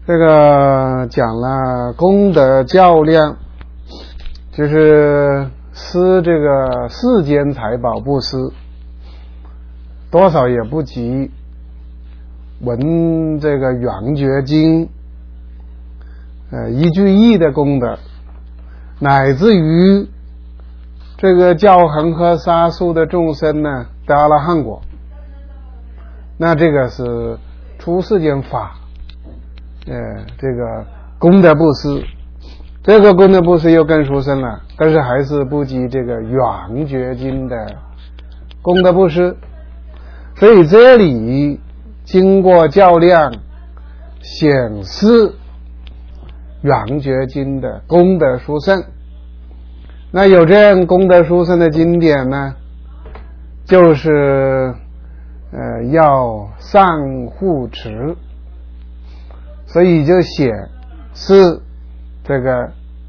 这个讲了功德较量，就是施这个世间财宝布施，多少也不及闻这个圆觉经一句义的功德，乃至于这个叫恒河沙数的众生呢得阿罗汉果，那这个是出世间法这个功德布施，这个功德布施又更殊胜了，但是还是不及这个圆觉经的功德布施。所以这里经过较量显示圆觉经的功德殊胜。那有这样功德殊胜的经典呢，就是要善护持，所以就显示这个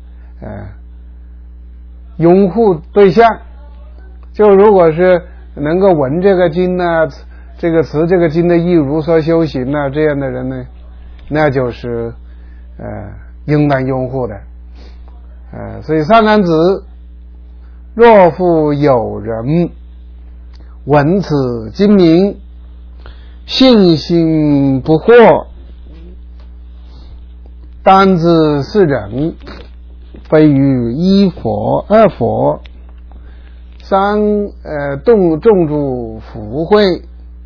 拥护对象。就如果是能够闻这个经呢，这个持这个经的义，如说修行呢，这样的人呢，那就是应当拥护的。所以上男子，若复有人闻此经名，信心不惑，当知是人，非于一佛二佛三众诸福慧，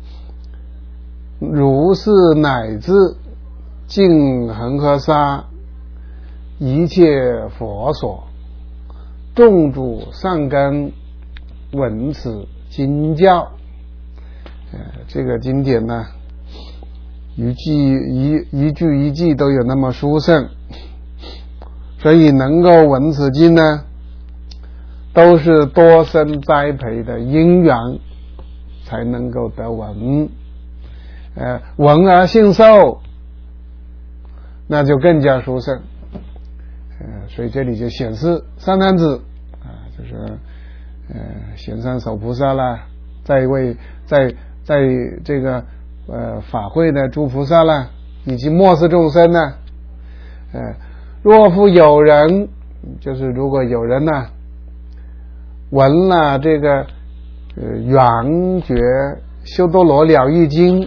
如是乃至尽恒河沙一切佛所，众诸善根闻此经教。这个经典呢，一句一句都有那么殊胜，所以能够闻此经呢，都是多生栽培的因缘才能够得闻。闻而信受，那就更加殊胜。所以这里就显示三男子就是贤三守菩萨啦，在这个法会的诸菩萨啦，以及末世众生呢，若复有人，就是如果有人呢闻了这个圆觉修多罗了义经，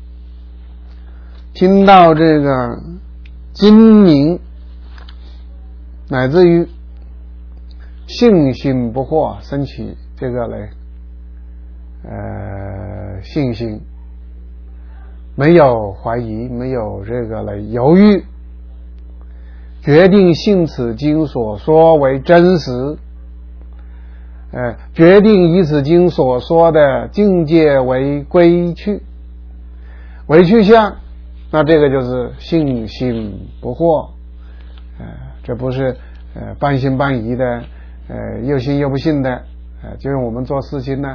听到这个经名，乃至于信心不惑，升起这个信心，没有怀疑，没有这个犹豫，决定信此经所说为真实，决定以此经所说的境界为归去向，那这个就是信心不惑。这不是半信半疑的，又信又不信的，就是我们做事情呢，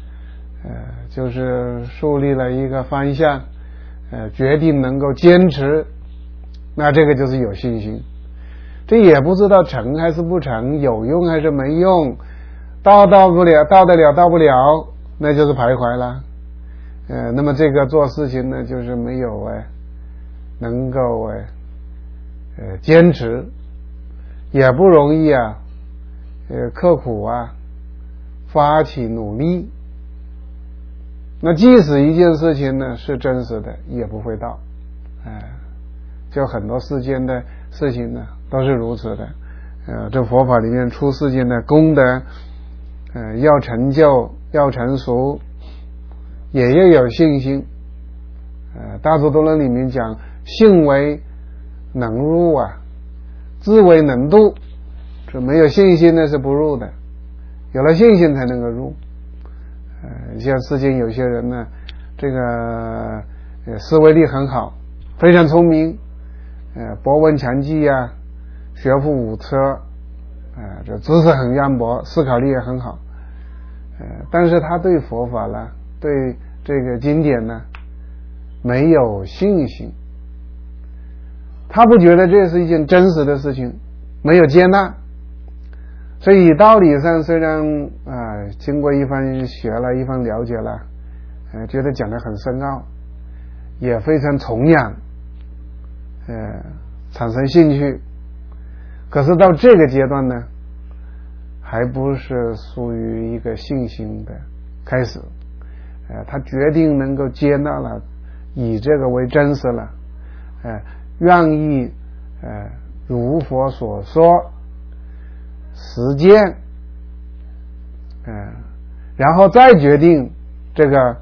就是树立了一个方向，决定能够坚持，那这个就是有信心。这也不知道成还是不成，有用还是没用，到不了，到得了到不了，那就是徘徊了。那么这个做事情呢，就是没有能够坚持，也不容易啊，刻苦啊，发起努力。那即使一件事情呢是真实的，也不会到。就很多世间的事情呢都是如此的。这佛法里面出世间的功德，要成就，要成熟，也要有信心。大智度论里面讲，信为能入啊，智为能度。这没有信心呢是不入的，有了信心才能够入。像世间有些人呢，这个思维力很好，非常聪明，博闻强记啊，学富五车，这知识很渊博，思考力也很好，但是他对佛法呢，对这个经典呢没有信心，他不觉得这是一件真实的事情，没有接纳。所以道理上虽然经过一番学了，一番了解了，觉得讲得很深奥，也非常崇仰， 产生兴趣，可是到这个阶段呢，还不是属于一个信心的开始，他决定能够接纳了，以这个为真实了，愿意如佛所说实践，然后再决定这个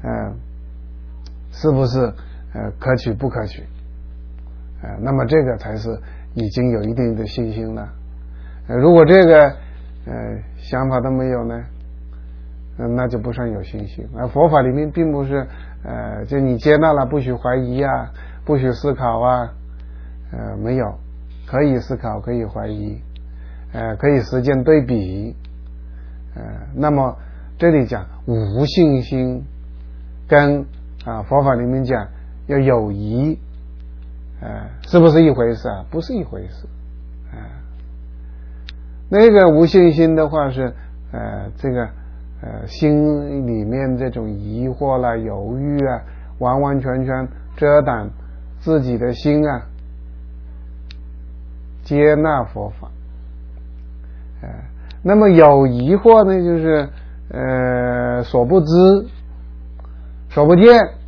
是不是可取不可取，那么这个才是已经有一定的信心了。如果这个想法都没有呢，那就不算有信心。而佛法里面并不是就你接纳了不许怀疑啊，不许思考啊，没有，可以思考，可以怀疑，可以实践对比。那么这里讲无信心跟佛法里面讲要有疑，是不是一回事啊？不是一回事。那个无信心的话是这个心里面这种疑惑啦、犹豫啊，完完全全遮挡自己的心啊，接纳佛法。那么有疑惑呢，就是所不知、所不见，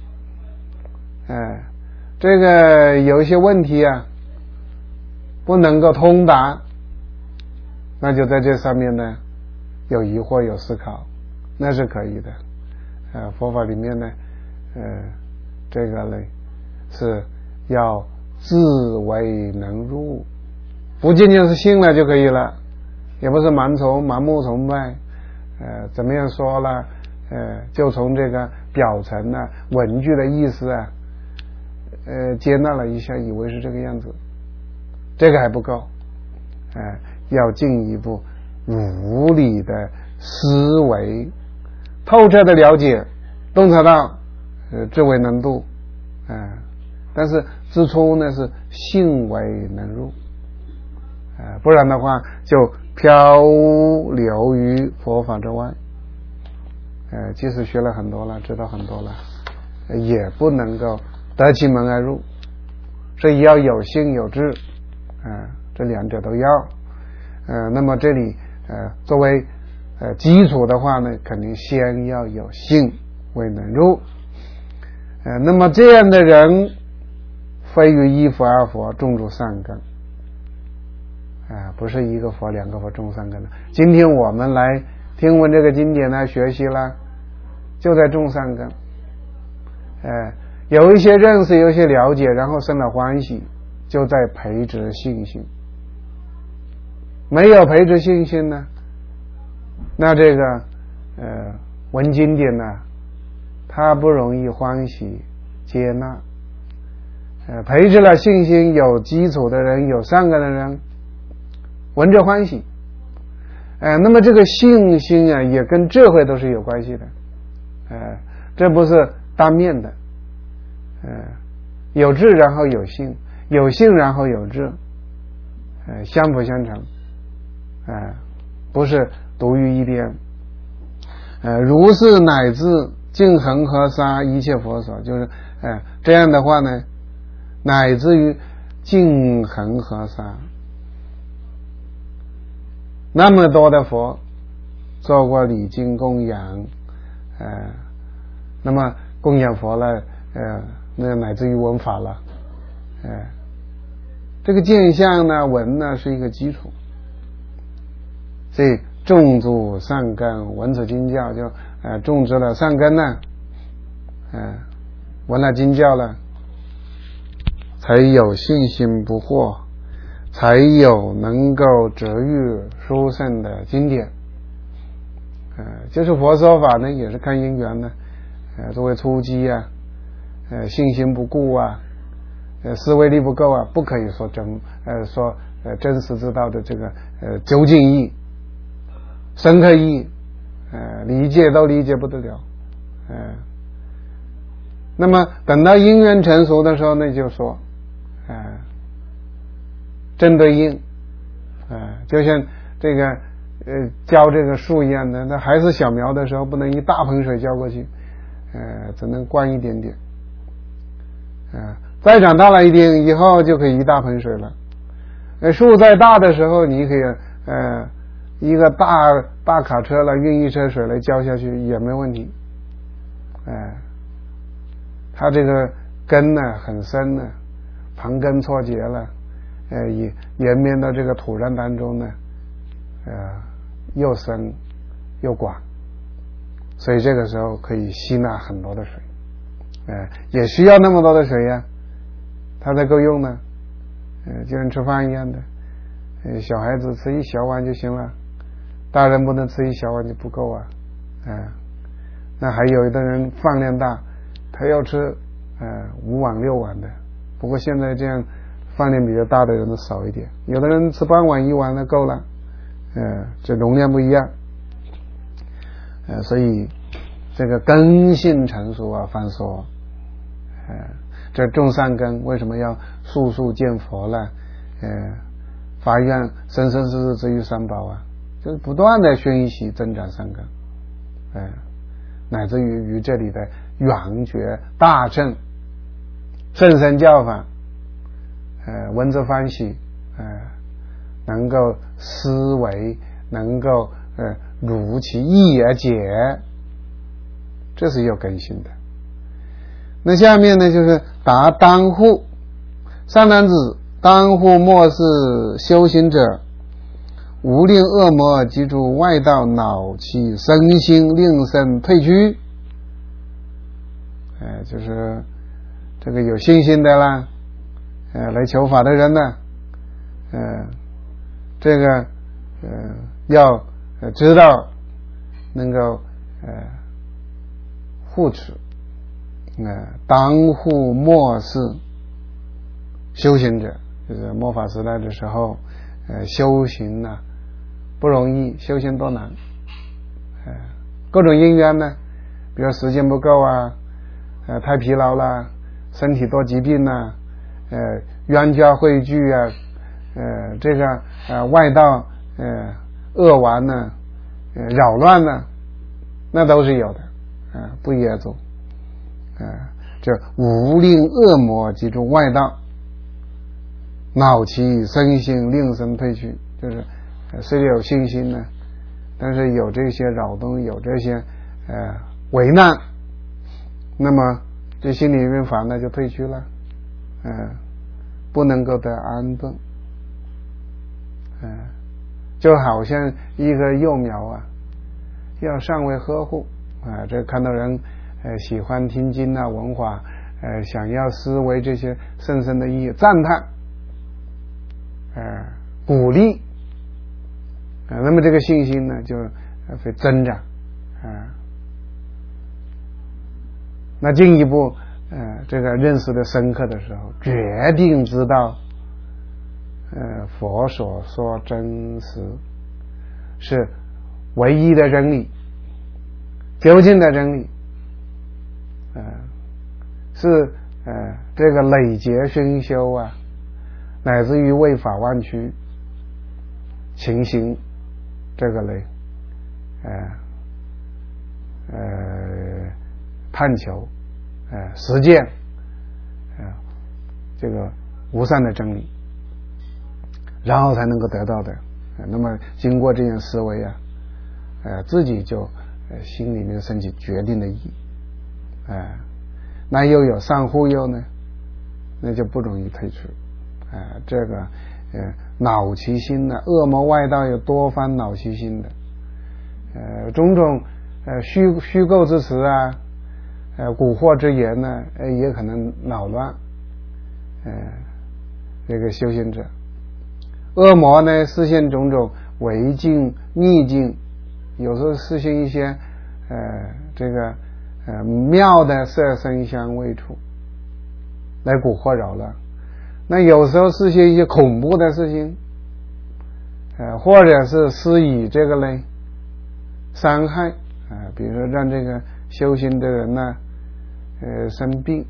这个有一些问题啊不能够通达，那就在这上面呢有疑惑有思考，那是可以的。佛法里面呢这个呢是要自为能入，不仅仅是信了就可以了，也不是盲目崇拜，怎么样说了就从这个表层啊文句的意思啊接纳了一下，以为是这个样子，这个还不够，要进一步如理的思维，透彻的了解，洞察到智为能度，但是之初呢是信为能入，不然的话就漂流于佛法之外，即使学了很多了，知道很多了，也不能够得其门而入，所以要有信有智，这两者都要。那么这里作为基础的话呢，肯定先要有信为能入。那么这样的人非于一佛二佛种入善根，不是一个佛两个佛种善根的。今天我们来听闻这个经典来学习了，就在种善根，有一些认识，有一些了解，然后生了欢喜，就在培植信心。没有培植信心呢，那这个闻经典呢，他不容易欢喜接纳。培植了信心，有基础的人，有善根的人，闻着欢喜。那么这个信心啊，也跟智慧都是有关系的。这不是单面的。有智然后有信，有信然后有智，相辅相成，不是独于一边。如是乃至尽恒河沙一切佛所，就是这样的话呢，乃至于尽恒河沙，那么多的佛做过礼敬供养，那么供养佛了，那乃至于闻法了，这个见相呢闻呢是一个基础，所以种植善根，闻此经教就种植了善根呢，闻了经教了，才有信心不惑，才有能够折喻殊胜的经典。就是佛说法呢也是看因缘的，作为初机啊，信心不固啊，思维力不够啊，不可以说真实之道的这个究竟义、深刻义，理解都理解不得了。那么等到因缘成熟的时候呢，就说针对应，就像这个浇这个树一样的，那还是小苗的时候，不能一大盆水浇过去，只能灌一点点， 再长大了一点以后就可以一大盆水了。树再大的时候，你可以一个大卡车了运一车水来浇下去也没问题。它这个根呢很深呢，盘根错节了，延绵到这个土壤当中呢，又深又广，所以这个时候可以吸纳很多的水，也需要那么多的水呀，它才够用呢。就跟吃饭一样的，小孩子吃一小碗就行了，大人不能吃一小碗就不够啊。那还有的人饭量大，他要吃5碗6碗的，不过现在这样饭量比较大的人都少一点，有的人吃半碗1碗就够了。这容量不一样。所以这个根性成熟啊，方说，这种善根为什么要速速见佛呢？发愿生生世世之于三宝啊，就是不断的熏习增长善根，乃至于这里的圆觉大乘甚深教法，闻之欢喜，能够思维，能够如其意而解，这是有根性的。那下面呢，就是答当护。善男子，当护莫是修行者，无令恶魔及诸外道恼其身心，令身退去。就是这个有信心的啦，来求法的人呢，这个要知道能够护持，当护末世修行者，就是末法时代的时候，修行呢不容易，修行多难，各种因缘呢，比如时间不够啊，太疲劳了，身体多疾病啊，冤家汇聚啊，这个外道恶玩呢，扰乱呢，那都是有的，不业重，这无令恶魔及诸外道恼其身心，令身退去，就是虽然有信心呢，但是有这些扰动，有这些为难，那么这心里面烦了就退去了，不能够得安顿，就好像一个幼苗啊，要尚未呵护这看到人喜欢听经啊闻法，想要思维这些深深的意义，赞叹，鼓励，那么这个信心呢就会增长，那进一步这个认识的深刻的时候，决定知道佛所说真实是唯一的真理，究竟的真理，是这个累劫熏修啊，乃至于为法忘躯勤行这个类探求实践这个无上的真理，然后才能够得到的。那么经过这样思维啊，自己就心里面升起决定的意，那又有善护佑呢，那就不容易退出。这个恼其心呢，恶魔外道有多番恼其心的，种种虚构之词啊，蛊惑之言呢，也可能扰乱这个修行者。恶魔呢，实现种种违境逆境，有时候实现一些这个妙的色声香味触来蛊惑扰乱，那有时候实现一些恐怖的事情，或者是施以这个呢伤害比如说让这个修行的人呢生病，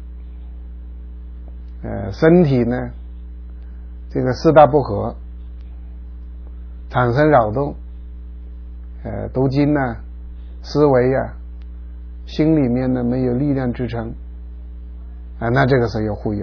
身体呢这个四大不和，产生扰动，读经呢思维啊，心里面呢没有力量支撑，那这个时候有护佑，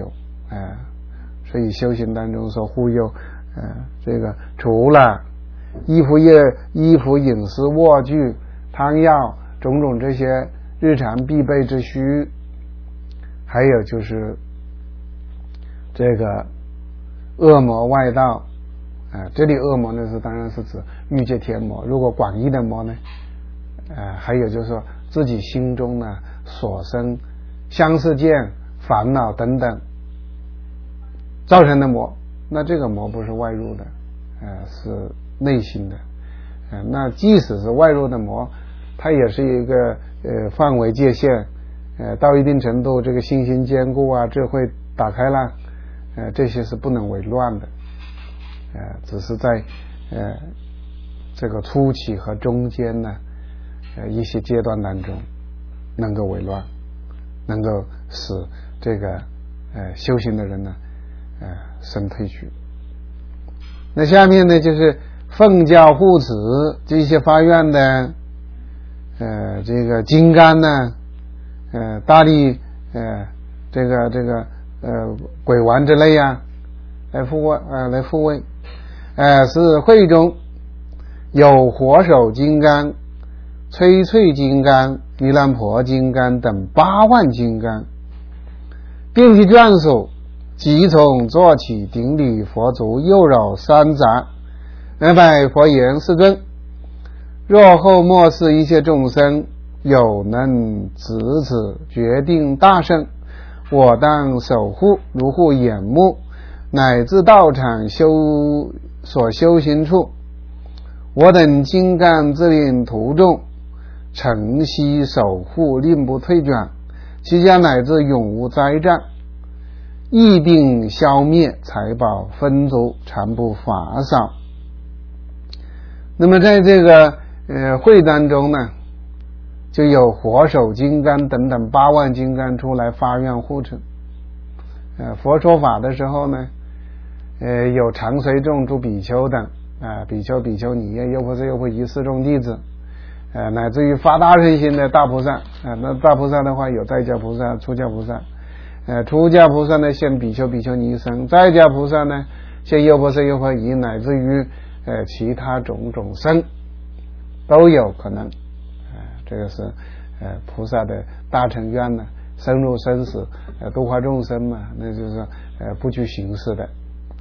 所以修行当中说护佑，这个除了衣服、饮食、卧具、汤药种种这些日常必备之需，还有就是这个恶魔外道，这里恶魔呢当然是指欲界天魔，如果广义的魔呢，还有就是说自己心中呢所生相似见、烦恼等等造成的魔，那这个魔不是外入的，是内心的，那即使是外入的魔，它也是一个范围界限，到一定程度，这个心性坚固啊，智慧打开了，这些是不能为乱的，只是在这个初期和中间呢，一些阶段当中能够为乱，能够使这个修行的人呢生退去。那下面呢就是奉教护持这些发愿的这个金刚呢，大力这个鬼王之类啊，来护卫，是会中有火手金刚、摧翠金刚、盂兰婆金刚等8万金刚，并其眷属即从坐起顶礼佛足，右绕三匝，拜佛言：世尊，若后末世一切众生有能执此决定大圣，我当守护如护眼目，乃至道场所修行处，我等金刚自令徒众诚悉守护，令不退转，其家乃至永无灾障，疫病消灭，财宝丰足，常不乏少。那么在这个会当中呢，就有火手金刚等等8万金刚出来发愿护持。佛说法的时候呢，有常随众诸比丘等，比丘、比丘尼、优婆塞、优婆夷4众弟子，乃至于发大乘心的大菩萨，那大菩萨的话有在家菩萨、出家菩萨，出家菩萨呢现比丘、比丘尼一生，在家菩萨呢现优婆塞、优婆夷，乃至于其他种种生都有可能，这个是菩萨的大乘愿呢，深入生死，度化众生嘛，那就是不拘形式的，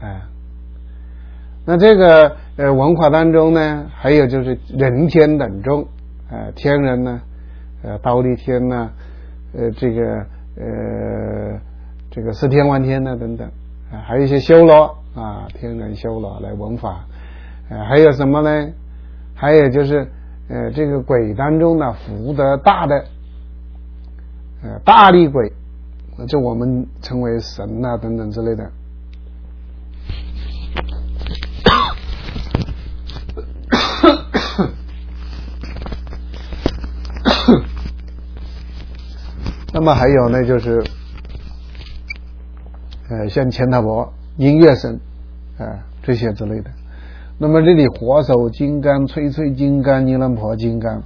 那这个文法当中呢，还有就是人天等众，天人呢，忉利天呢，这个四天王天呢等等，还有一些修罗天人修罗来闻法，还有什么呢？还有就是这个鬼当中呢，福德大的大力鬼，就我们称为神等等之类的。那么还有呢，就是像钱塔婆、音乐神这些之类的。那么这里火手金刚、摧翠金刚、盂兰婆金刚，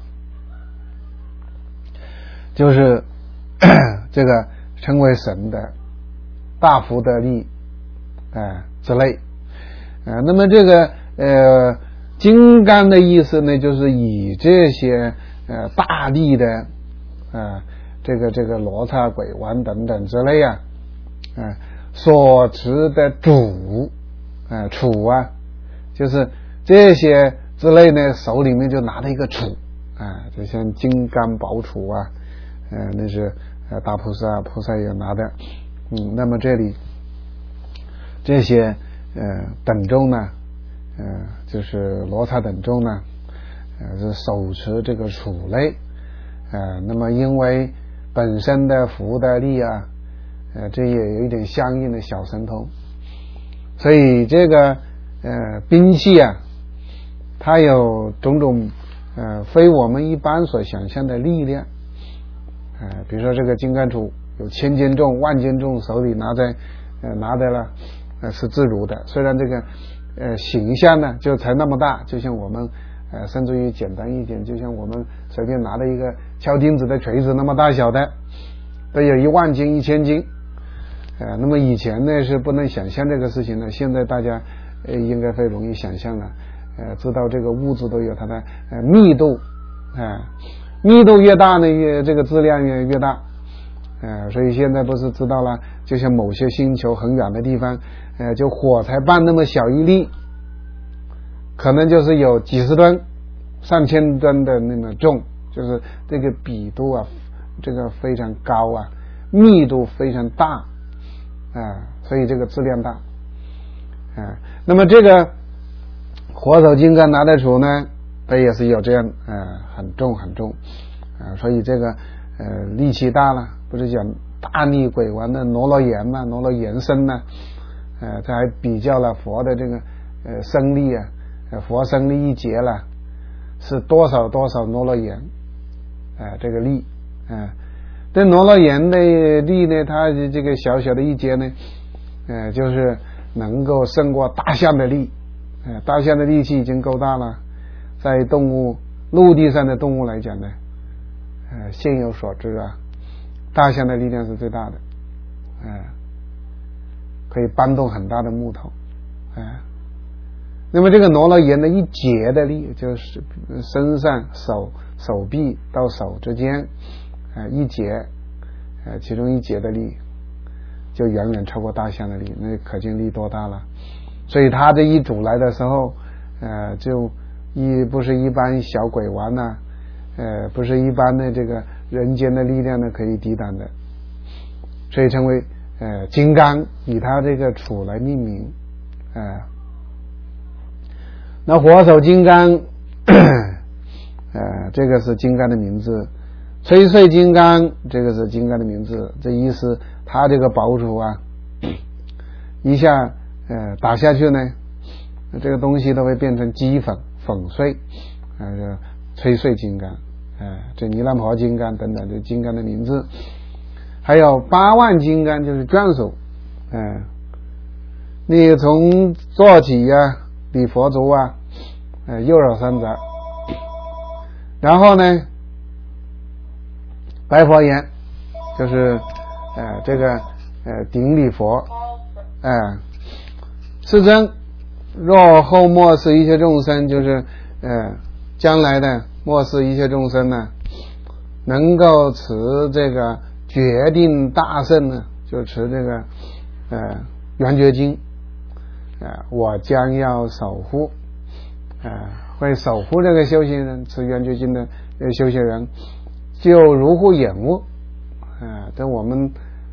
就是这个称为神的大福德力之类。那么这个金刚的意思呢，就是以这些大力的这个罗刹鬼王等等之类所持的主杵就是这些之类呢，手里面就拿了一个杵就像金刚宝杵那是大菩萨也拿的。那么这里这些等众呢，就是罗刹等众呢，是手持这个杵类，那么因为本身的福德力这也有一点相应的小神通，所以这个兵器它有种种非我们一般所想象的力量，比如说这个金刚杵有1000斤重、10000斤重，手里拿的了是自如的。虽然这个形象呢就才那么大，就像我们甚至于简单一点，就像我们随便拿了一个敲钉子的锤子那么大小的，都有10000斤、1000斤， 那么以前呢是不能想象这个事情的，现在大家应该会容易想象了，知道这个物质都有它的密度，密度越大呢，这个质量越大，所以现在不是知道了，就像某些星球很远的地方，就火柴棒那么小一粒，可能就是有几十吨、上千吨的那么重，就是这个比度啊，这个非常高啊，密度非常大。所以这个质量大，那么这个火手金刚拿得出呢，它也是有这样很重很重，所以这个力气大了，不是讲大力鬼王的罗罗岩嘛，罗罗岩身呢，他还比较了佛的这个身力啊，佛身力一劫了是多少多少罗罗岩，这个力，这罗罗岩的力呢，它这个小小的一节呢，就是能够胜过大象的力，大象的力气已经够大了，在动物陆地上的动物来讲呢，现有所知啊，大象的力量是最大的，可以搬动很大的木头，那么这个罗罗岩的一节的力，就是身上手臂到手之间。一节，其中一节的力就远远超过大象的力，那可见力多大了。所以他这一组来的时候，就不是一般小鬼王呐，不是一般的这个人间的力量呢可以抵挡的，所以称为金刚，以他这个杵来命名。那火手金刚，这个是金刚的名字。吹碎金刚，这个是金刚的名字，这意思他这个宝杵啊，一下打下去呢，这个东西都会变成齑粉粉碎，吹碎金刚，这弥勒婆金刚等等，这金刚的名字。还有8万金刚，就是卷首，你从坐起啊，礼佛足啊，右手三匝，然后呢白佛言，就是这个顶礼佛，世尊，若后末世一切众生，就是将来的末世一切众生呢，能够持这个决定大圣呢，就持这个圆觉经，我将要守护，会守护这个修行人，持圆觉经的修行人。就如护眼目，等我们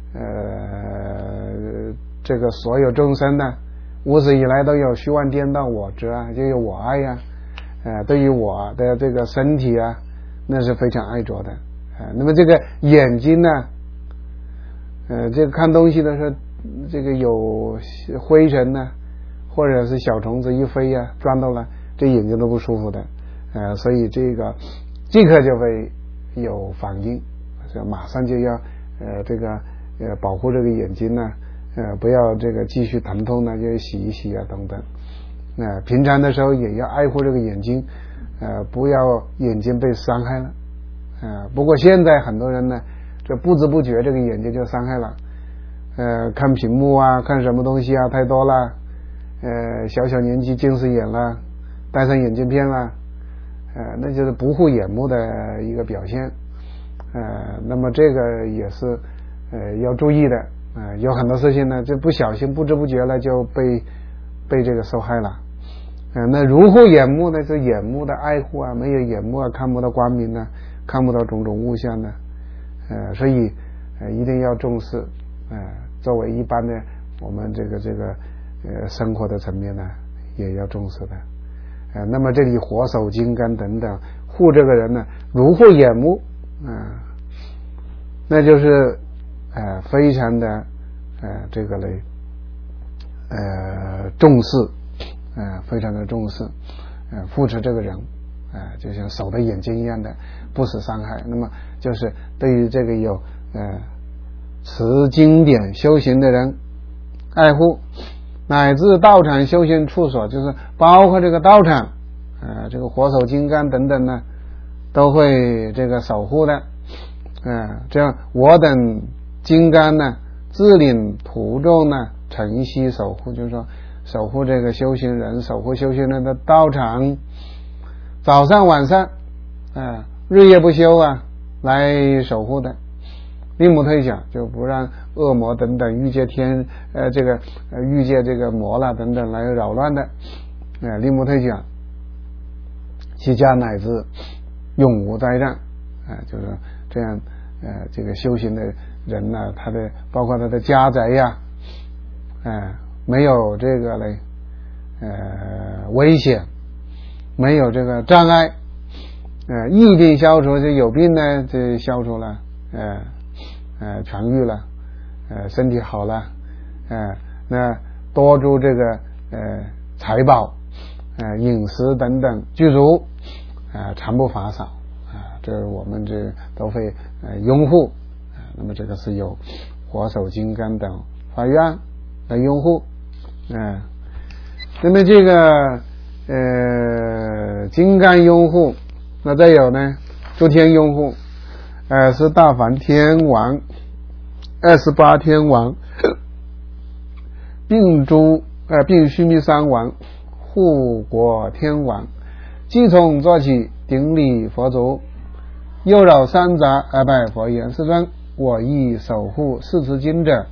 这个所有众生呢，无始以来都有虚妄颠倒我执啊，就有我爱呀，对于我的这个身体啊，那是非常爱着的，那么这个眼睛呢，这个看东西的时候，这个有灰尘呢，或者是小虫子一飞呀，钻到了，这眼睛都不舒服的，所以这个即刻就会有反应，马上就要这个保护这个眼睛呢，不要这个继续疼痛呢，就洗一洗啊等等。平常的时候也要爱护这个眼睛，不要眼睛被伤害了。不过现在很多人呢，这不知不觉这个眼睛就伤害了。看屏幕啊，看什么东西啊太多了，小年纪近视眼了，戴上眼镜片了。那就是不护眼目的一个表现，那么这个也是要注意的，有很多事情呢，就不小心不知不觉了就被这个受害了，那如护眼目呢，这眼目的爱护啊，没有眼目啊，看不到光明呢，看不到种种物象呢，所以一定要重视，作为一般的我们这个生活的层面呢，也要重视的。那么这里火手金刚等等护这个人呢，如护眼目，那就是非常的这个嘞重视，非常的重视，扶持这个人，就像守的眼睛一样的，不使伤害。那么就是对于这个有持经典修行的人爱护，乃至道场修行处所，就是包括这个道场，这个火手金刚等等呢，都会这个守护的，这样我等金刚呢， 自领途中呢，晨夕守护，就是说守护这个修行人，守护修行人的道场，早上晚上日夜不休啊，来守护的。令不退转，就不让恶魔等等欲界天欲界这个魔啦等等来扰乱的。令不退转，其家乃至永无灾障。就是这样这个修行的人呢，他的包括他的家宅呀，没有这个嘞危险，没有这个障碍，疫病消除，就有病呢就消除了，痊愈了，身体好了，那多诸这个财宝，饮食等等具足，常不乏少，这我们这都会拥护，那么这个是有火手金刚等法院来拥护，那么这个金刚拥护，那再有呢诸天拥护，是大梵天王28天王并须弥山王护国天王，即从做起顶礼佛足，右绕三匝而拜佛言：世尊，我亦守护四持经者，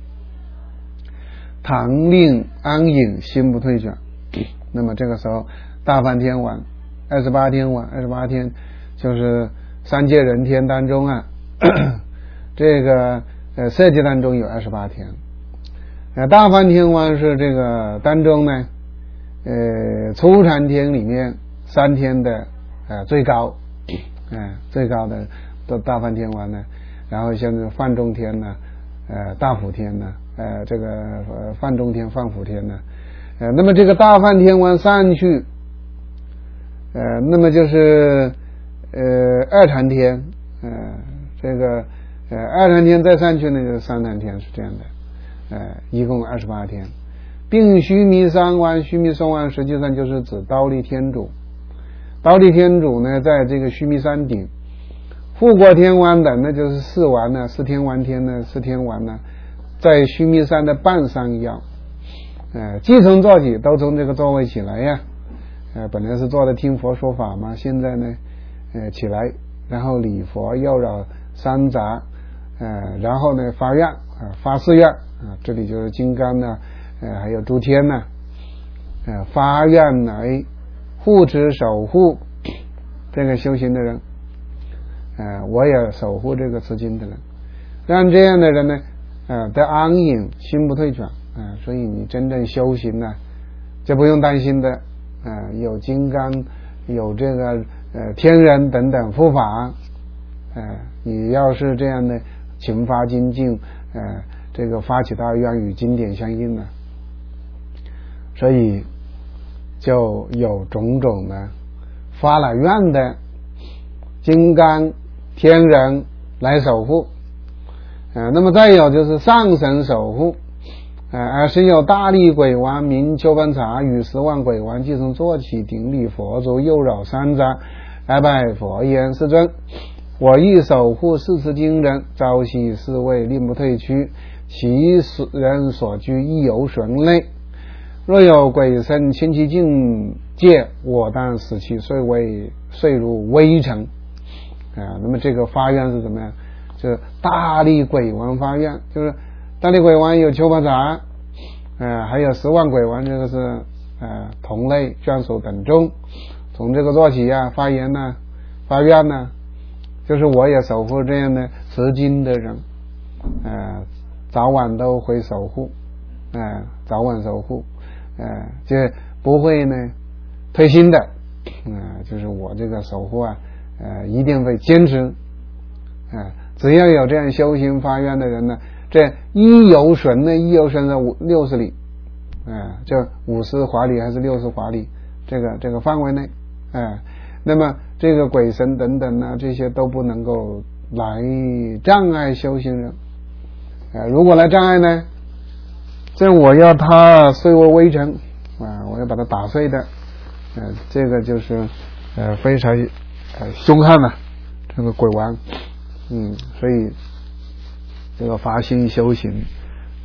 唐令安隐，心不退转。那么这个时候大梵天王28天王，28天就是三界人天当中这个色界当中有28天，大梵天王是这个当中呢初禅天里面3天的最高，最高的大梵天王呢，然后像是梵中天呢，大普天呢，这个梵中天、梵普天呢，那么这个大梵天王上去，那么就是二禅天，这个二禅天再上去呢就是三禅天，是这样的，一共28天，并须弥山王，须弥山王实际上就是指忉利天主，忉利天主呢在这个须弥山顶，护国天王等呢就是四王呢，四天王天呢，四天王呢在须弥山的半山腰，即从坐起，都从这个座位起来呀，本来是坐的听佛说法嘛，现在呢起来，然后礼佛，右绕三匝，然后呢发愿，发誓愿，这里就是金刚呢，还有诸天呢，发愿来护持守护这个修行的人，我也守护这个持经的人，让这样的人呢得安隐，心不退转，所以你真正修行呢就不用担心的，有金刚，有这个天人等等护法，你要是这样的勤发精进，这个发起大愿与经典相应了，所以就有种种的发了愿的金刚天人来守护，那么再有就是上神守护，而是有大力鬼王名丘班查与10万鬼王即从坐起顶礼佛足，右绕三匝而拜佛言：世尊，我亦守护四持经人，朝夕侍卫，令不退屈，其人所居亦犹顺类。若有鬼神侵其境界，我当使其遂如微尘。那么这个发愿是怎么样？就是大力鬼王发愿，就是大力鬼王有丘巴杂，还有10万鬼王，这个是同类眷属等众，从这个做起发言呢，发愿呢，就是我也守护这样的持经的人，早晚都会守护，早晚守护，就不会呢退心的，就是我这个守护一定会坚持，只要有这样修行发愿的人呢，这一游顺呢，一游顺的60里，这50华里还是60华里，这个范围内，那么这个鬼神等等呢，这些都不能够来障碍修行人，如果来障碍呢，这我要他碎为微尘，我要把它打碎的，这个就是非常凶悍的这个鬼王，所以这个发心修行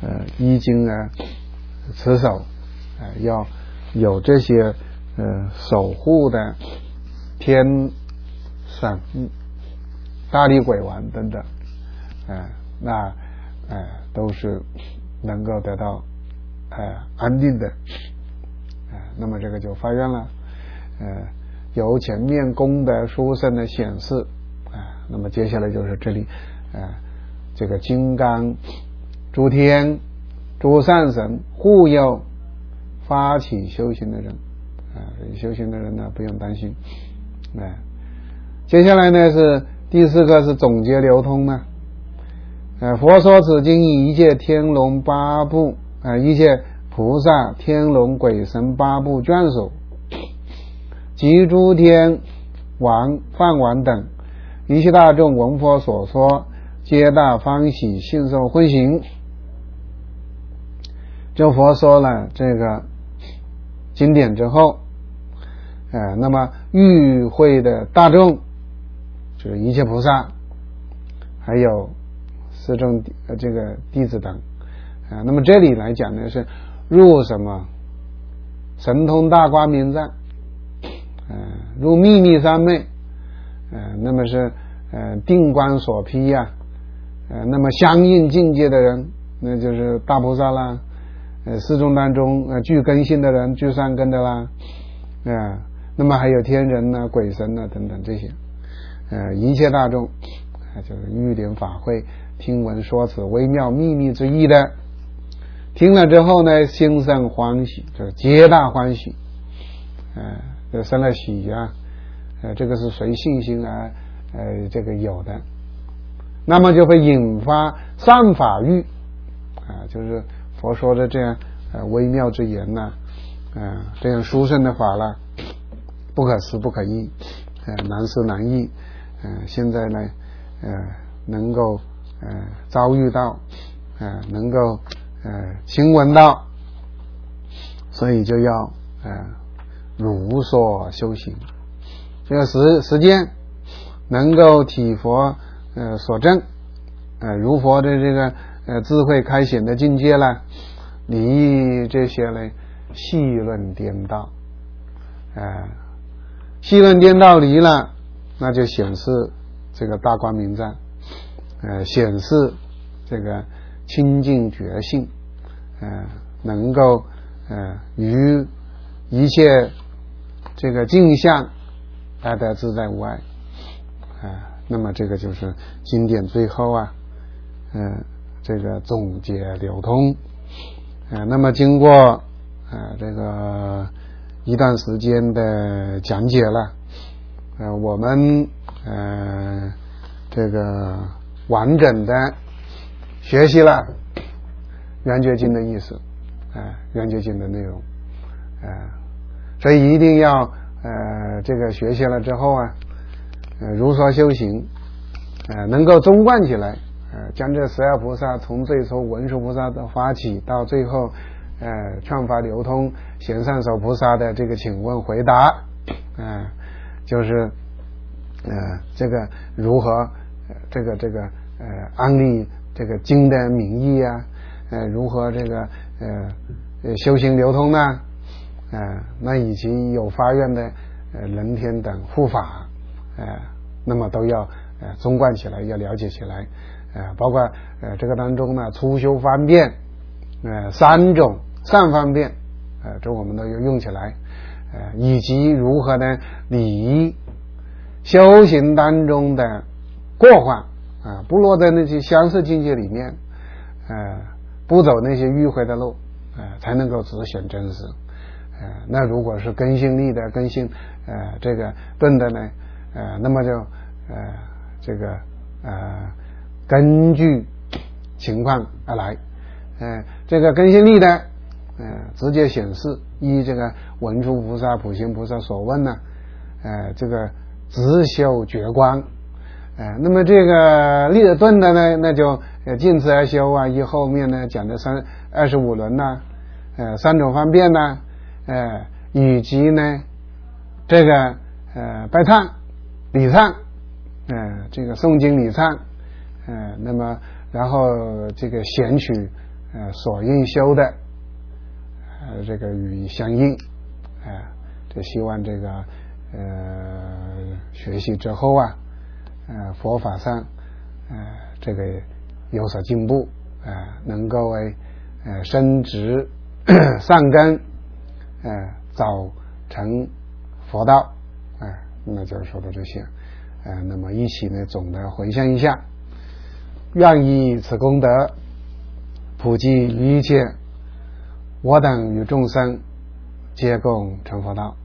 依经啊持守，要有这些守护的天神、大力鬼王等等，那都是能够得到安定的，那么这个就发愿了，由前面功德殊胜的显示，那么接下来就是这里这个金刚诸天诸善神护佑发起修行的人，修行的人呢不用担心。接下来呢是第4个是总结流通呢。佛说此经以一切天龙八部一切菩萨天龙鬼神八部眷属及诸天王梵王等一切大众闻佛所说，皆大欢喜，信受欢行。就佛说了这个经典之后，那么与会的大众就是一切菩萨，还有四众这个弟子等，那么这里来讲呢是入什么神通大光明藏，入秘密三昧，那么是定观所披呀，那么相应境界的人，那就是大菩萨啦，四众当中具根性的人，具善根的啦，那么还有天人呐、鬼神呐等等这些，一切大众就是遇点法会，听闻说此微妙秘密之意的，听了之后呢，心生欢喜，就是皆大欢喜，就生了喜啊，这个是随信心而这个有的，那么就会引发善法欲，就是佛说的这样微妙之言呐，这样殊胜的法了，不可思不可议，难思难议，现在呢能够遭遇到，能够亲闻到，所以就要如所修行，这个时间能够体佛所证，如佛的这个智慧开显的境界了，离这些呢戏论颠倒，戏论颠倒离了，那就显示这个大光明藏，显示这个清净觉性，能够于一切这个境相来得自在无碍，那么这个就是经典最后这个总结流通，那么经过这个一段时间的讲解了，我们这个完整的学习了圆觉经的意思，圆觉经的内容，所以一定要这个学习了之后如说修行，能够中观起来，将这12菩萨从最初文殊菩萨的发起到最后劝法流通贤善手菩萨的这个请问回答，就是这个如何这个安立这个经的名义如何这个修行流通呢，那以及有发愿的人天等护法，那么都要中观起来，要了解起来，包括这个当中呢初修方便3种善方便，这我们都要用起来，以及如何呢离修行当中的过患，不落在那些相似境界里面，不走那些迂回的路，才能够直显真实。那如果是根性力的根性这个钝的呢，那么就这个根据情况而来，这个根性力的直接显示依这个文殊菩萨普贤菩萨所问呢，这个直修觉光，那么这个力的钝的呢，那就尽此而修以后面呢讲的25轮3种方便以及呢这个拜忏礼忏，这个诵经礼忏，那么然后这个显取所应修的这个予以相应，就希望这个学习之后啊，佛法上这个有所进步，能够深植善根，早成佛道，那就是说的这些，那么一起呢总的回向一下，愿以此功德普济于一切，我等与众生皆共成佛道。